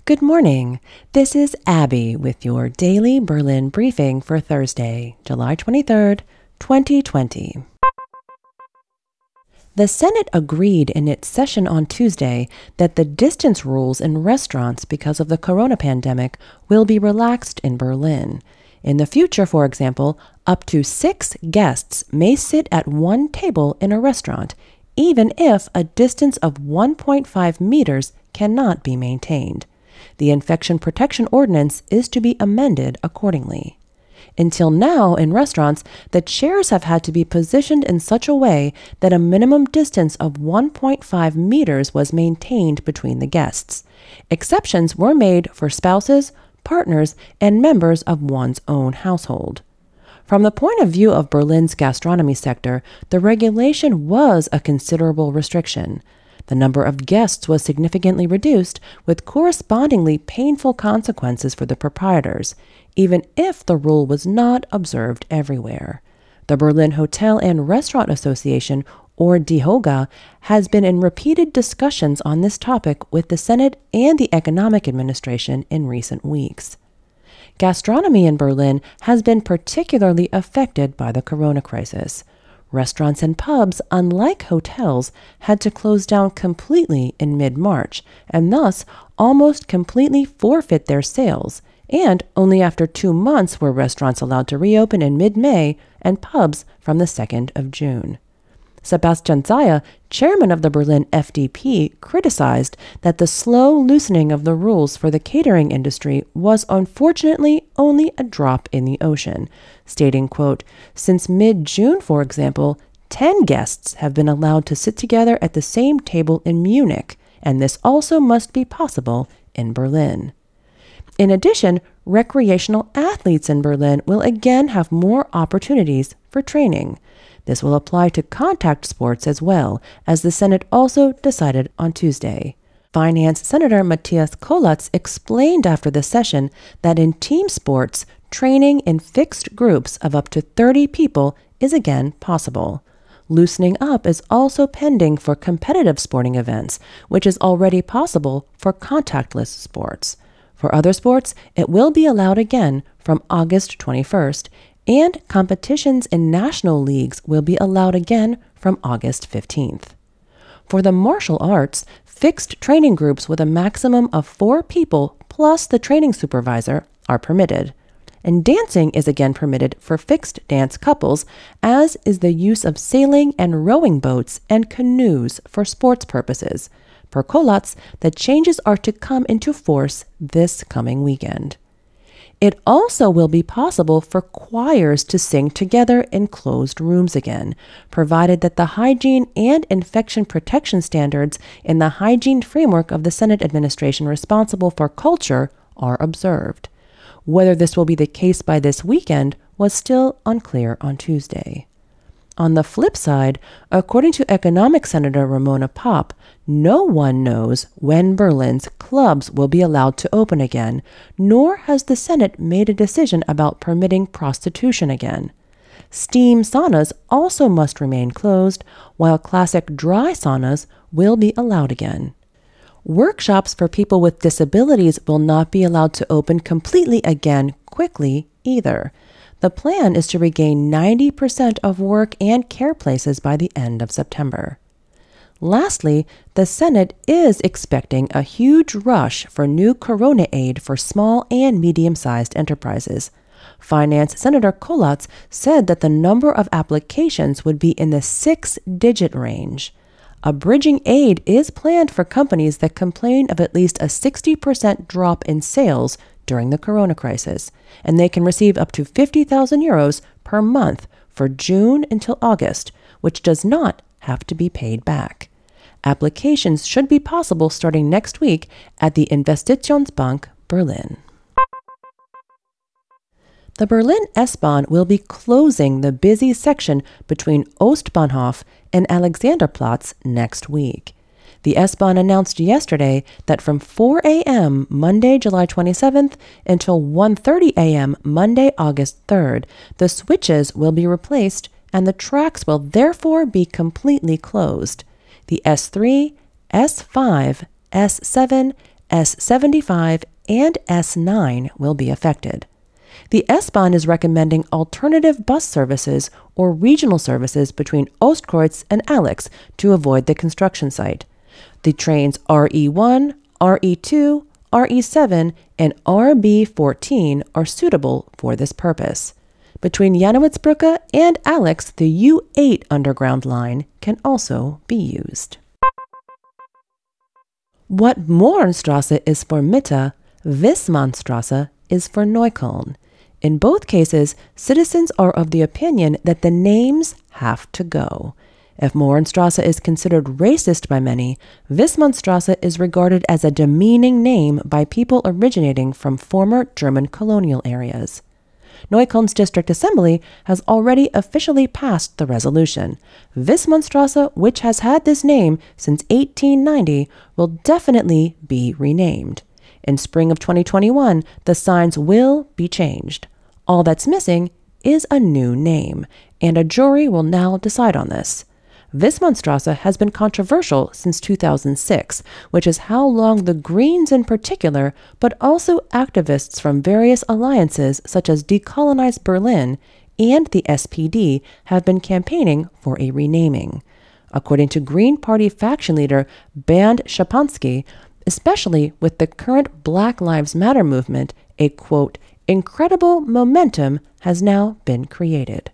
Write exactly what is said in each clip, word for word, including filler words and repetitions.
Good morning. This is Abby with your daily Berlin briefing for Thursday, July twenty-third, twenty twenty. The Senate agreed in its session on Tuesday that the distance rules in restaurants because of the corona pandemic will be relaxed in Berlin. In the future, for example, up to six guests may sit at one table in a restaurant, even if a distance of one point five meters cannot be maintained. The Infection Protection Ordinance is to be amended accordingly. Until now, in restaurants, the chairs have had to be positioned in such a way that a minimum distance of one point five meters was maintained between the guests. Exceptions were made for spouses, partners, and members of one's own household. From the point of view of Berlin's gastronomy sector, the regulation was a considerable restriction. The number of guests was significantly reduced, with correspondingly painful consequences for the proprietors, even if the rule was not observed everywhere. The Berlin Hotel and Restaurant Association, or DEHOGA, has been in repeated discussions on this topic with the Senate and the Economic Administration in recent weeks. Gastronomy in Berlin has been particularly affected by the corona crisis. Restaurants and pubs, unlike hotels, had to close down completely in mid-March and thus almost completely forfeit their sales, and only after two months were restaurants allowed to reopen in mid-May and pubs from the second of June. Sebastian Zaya, chairman of the Berlin F D P, criticized that the slow loosening of the rules for the catering industry was unfortunately only a drop in the ocean, stating, quote, "Since mid-June, for example, ten guests have been allowed to sit together at the same table in Munich, and this also must be possible in Berlin." In addition, recreational athletes in Berlin will again have more opportunities for training. This will apply to contact sports as well, as the Senate also decided on Tuesday. Finance Senator Matthias Kollatz explained after the session that in team sports, training in fixed groups of up to thirty people is again possible. Loosening up is also pending for competitive sporting events, which is already possible for contactless sports. For other sports, it will be allowed again from August twenty-first, and competitions in national leagues will be allowed again from August fifteenth. For the martial arts, fixed training groups with a maximum of four people plus the training supervisor are permitted. And dancing is again permitted for fixed dance couples, as is the use of sailing and rowing boats and canoes for sports purposes. Per Kollatz, the changes are to come into force this coming weekend. It also will be possible for choirs to sing together in closed rooms again, provided that the hygiene and infection protection standards in the hygiene framework of the Senate administration responsible for culture are observed. Whether this will be the case by this weekend was still unclear on Tuesday. On the flip side, according to Economic Senator Ramona Popp, no one knows when Berlin's clubs will be allowed to open again, nor has the Senate made a decision about permitting prostitution again. Steam saunas also must remain closed, while classic dry saunas will be allowed again. Workshops for people with disabilities will not be allowed to open completely again quickly either. The plan is to regain ninety percent of work and care places by the end of September. Lastly, the Senate is expecting a huge rush for new corona aid for small and medium-sized enterprises. Finance Senator Kollatz said that the number of applications would be in the six-digit range. A bridging aid is planned for companies that complain of at least a sixty percent drop in sales during the corona crisis, and they can receive up to fifty thousand euros per month for June until August, which does not have to be paid back. Applications should be possible starting next week at the Investitionsbank Berlin. The Berlin S-Bahn will be closing the busy section between Ostbahnhof and Alexanderplatz next week. The S-Bahn announced yesterday that from four a.m. Monday, July twenty-seventh until one thirty a.m. Monday, August third, the switches will be replaced and the tracks will therefore be completely closed. The S three, S five, S seven, S seventy-five, and S nine will be affected. The S-Bahn is recommending alternative bus services or regional services between Ostkreuz and Alex to avoid the construction site. The trains R E one, R E two, R E seven, and R B fourteen are suitable for this purpose. Between Janowitzbrücke and Alex, the U eight underground line can also be used. What Mohrenstrasse is for Mitte, Wissmannstrasse is for Neukölln. In both cases, citizens are of the opinion that the names have to go. If Mohrenstrasse is considered racist by many, Wissmannstrasse is regarded as a demeaning name by people originating from former German colonial areas. Neukölln's district assembly has already officially passed the resolution. Wissmannstrasse, which has had this name since eighteen ninety, will definitely be renamed. In spring of twenty twenty-one, the signs will be changed. All that's missing is a new name, and a jury will now decide on this. Wissmannstrasse has been controversial since two thousand six, which is how long the Greens in particular, but also activists from various alliances such as Decolonize Berlin and the S P D have been campaigning for a renaming. According to Green Party faction leader Bernd Schapansky, especially with the current Black Lives Matter movement, a, quote, incredible momentum has now been created.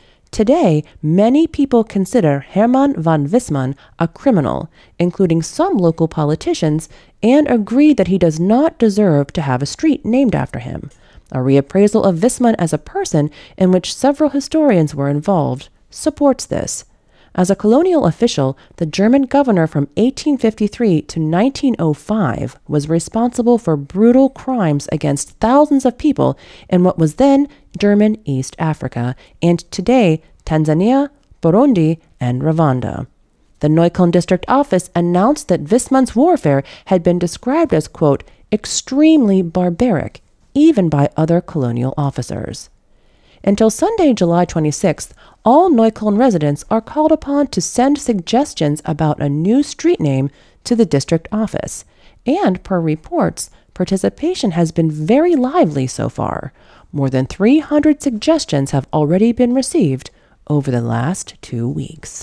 Today, many people consider Hermann von Wissmann a criminal, including some local politicians, and agree that he does not deserve to have a street named after him. A reappraisal of Wissmann as a person, in which several historians were involved, supports this. As a colonial official, the German governor from eighteen fifty-three to nineteen oh five was responsible for brutal crimes against thousands of people in what was then German East Africa, and today Tanzania, Burundi, and Rwanda. The Neukölln district office announced that Wissmann's warfare had been described as, quote, extremely barbaric, even by other colonial officers. Until Sunday, July twenty-sixth, all Neukölln residents are called upon to send suggestions about a new street name to the district office. And per reports, participation has been very lively so far. More than three hundred suggestions have already been received over the last two weeks.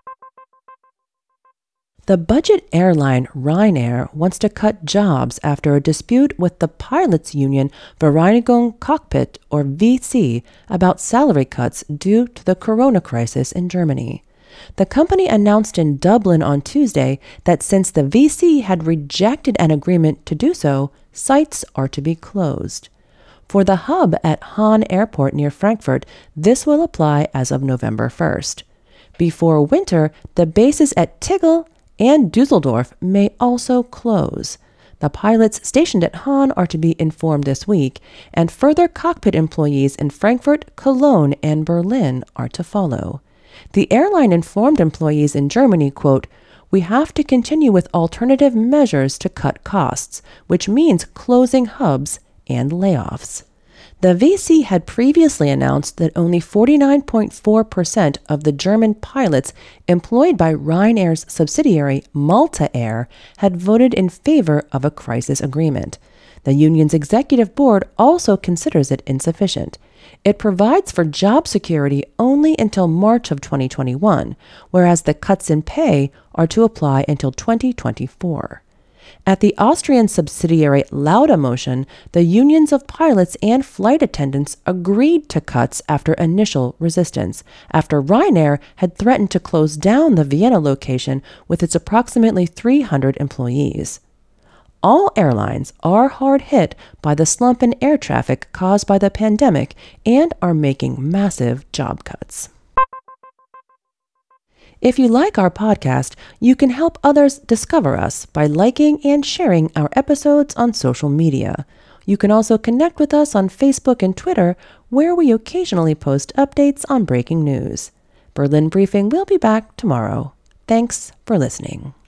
The budget airline Ryanair wants to cut jobs after a dispute with the pilots' union Vereinigung Cockpit, or V C, about salary cuts due to the corona crisis in Germany. The company announced in Dublin on Tuesday that since the V C had rejected an agreement to do so, sites are to be closed. For the hub at Hahn Airport near Frankfurt, this will apply as of November first. Before winter, the bases at Tegel and Dusseldorf may also close. The pilots stationed at Hahn are to be informed this week, and further cockpit employees in Frankfurt, Cologne, and Berlin are to follow. The airline informed employees in Germany, quote, we have to continue with alternative measures to cut costs, which means closing hubs and layoffs. The V C had previously announced that only forty-nine point four percent of the German pilots employed by Ryanair's subsidiary Malta Air had voted in favor of a crisis agreement. The union's executive board also considers it insufficient. It provides for job security only until March of twenty twenty-one, whereas the cuts in pay are to apply until twenty twenty-four. At the Austrian subsidiary Laudamotion, the unions of pilots and flight attendants agreed to cuts after initial resistance, after Ryanair had threatened to close down the Vienna location with its approximately three hundred employees. All airlines are hard hit by the slump in air traffic caused by the pandemic and are making massive job cuts. If you like our podcast, you can help others discover us by liking and sharing our episodes on social media. You can also connect with us on Facebook and Twitter, where we occasionally post updates on breaking news. Berlin Briefing will be back tomorrow. Thanks for listening.